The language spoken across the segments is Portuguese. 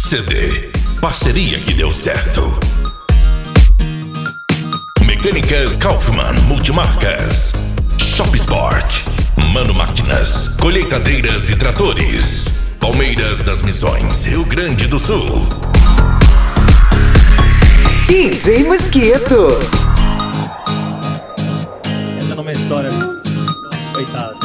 CD, parceria que deu certo. Mecânicas Kaufmann Multimarcas, Shop Sport, Mano Máquinas, colheitadeiras e tratores, Palmeiras das Missões, Rio Grande do Sul. DJ Mosquito. Essa não é uma história, coitado.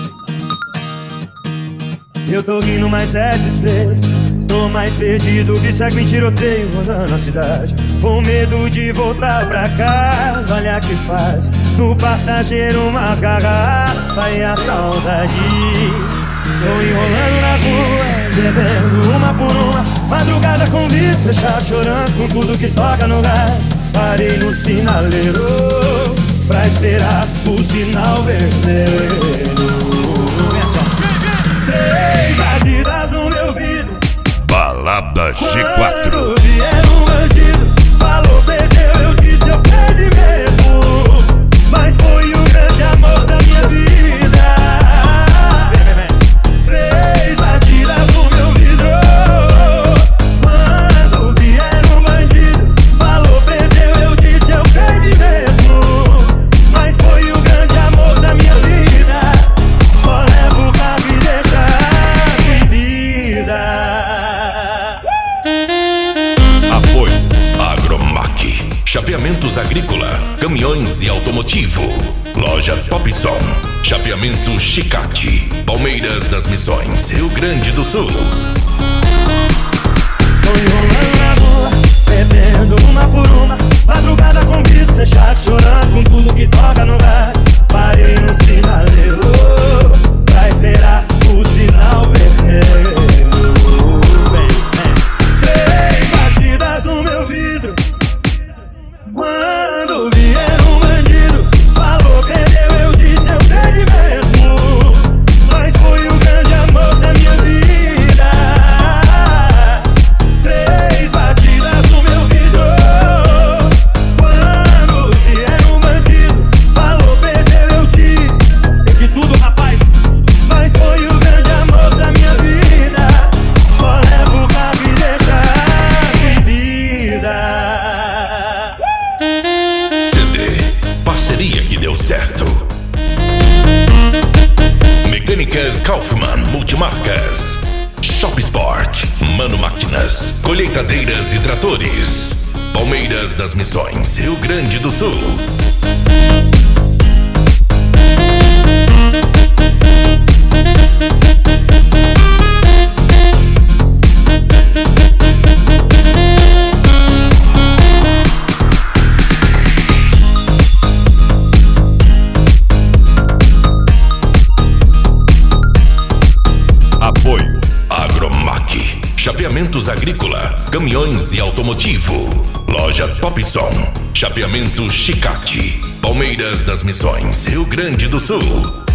Eu tô rindo, mas é desespero. Tô mais perdido que segue em tiroteio rodando a cidade, com medo de voltar pra casa. Olha que faz no passageiro umas garrafas e a saudade. Tô enrolando na rua, bebendo uma por uma, madrugada com vidro fechado, chorando com tudo que toca no gás. Parei no sinaleiro pra esperar o sinal vermelho. Três batidas no meu vidro, Balada G4. quando vier um bandido, falou perdeu, eu disse eu perdi mesmo, mas foi o grande amor da minha vida. Três batidas no meu vidro, quando vier um bandido, falou perdeu, eu disse eu perdi mesmo, mas foi o grande amor da minha vida. Só levo o carro e deixa a vida. Apoio Agromac, chapeamentos agrícola, caminhões e automotivo. Loja Topson, chapeamento Chicate, Palmeiras das Missões, Rio Grande do Sul. Tô enrolando na rua, bebendo uma por uma, madrugada com vidro fechado, chorando com tudo que toca no gás. Parei no sinaleiro pra esperar o sinal vermelho. Três batidas no meu vidro, quando vier um bandido, falou perdeu, eu disse eu perdi mesmo, mas foi o grande amor da minha vida. Três batidas no meu vidro, quando vier um bandido, falou perdeu, eu disse tem de tudo, rapaz, mas foi o grande amor da minha vida. Só levo o carro e deixa a vida. CD, parceria que deu certo. Mecânicas Kaufmann Multimarcas, Shop Sport, Mano Máquinas, colheitadeiras e tratores, Palmeiras das Missões, Rio Grande do Sul. Apoio Agromac, chapeamentos agrícola, caminhões e automotivo. Loja Topson, chapeamento Chicate, Palmeiras das Missões, Rio Grande do Sul.